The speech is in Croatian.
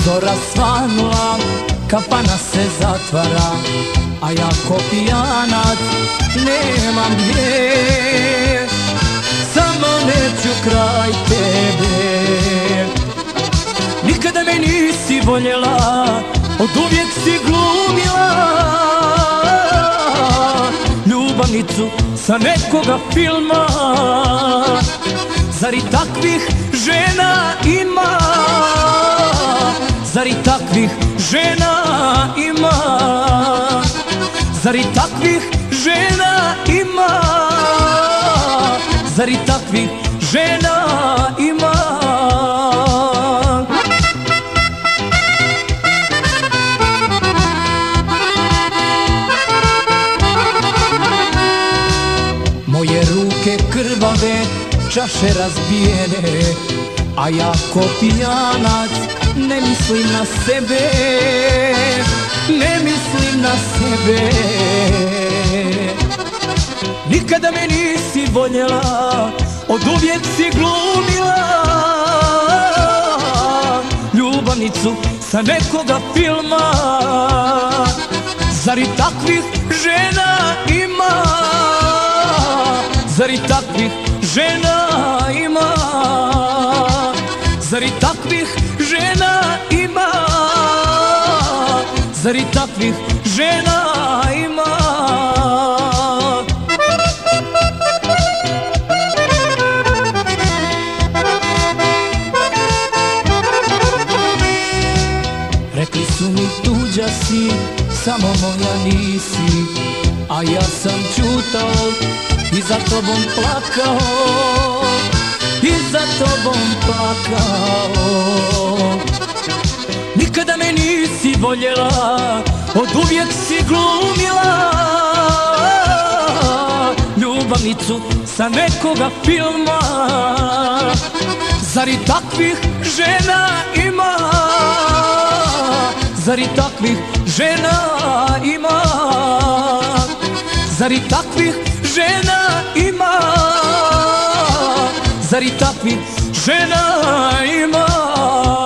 Zora svanula, kafana se zatvara, a ja ko pijanac nemam gdje. Samo neću kraj tebe. Nikada me nisi voljela, oduvijek si glumila ljubavnicu sa nekoga filma. Zar i takvih žena ima? Zar i takvih žena ima? Zar i takvih žena ima? Zar i takvih žena ima? Moje ruke krvave, čaše razbijene, a ja ko pijanac ne mislim na sebe, ne mislim na sebe. Nikada me nisi voljela, oduvijek si glumila ljubavnicu sa nekoga filma. Zar i takvih žena ima? Zar i takvih žena ima? Zar i takvih žena ima? Zar i takvih žena ima? Rekli su mi tuđa si, samo moja nisi, a ja sam čutao i za tobom plakao, i za tobom plakao. Nikada me nisi voljela, oduvijek si glumila ljubavnicu sa nekoga filma. Zar i takvih žena ima? Zar i takvih žena ima? Zar i takvih žena ima? Zar i takvih žena ima?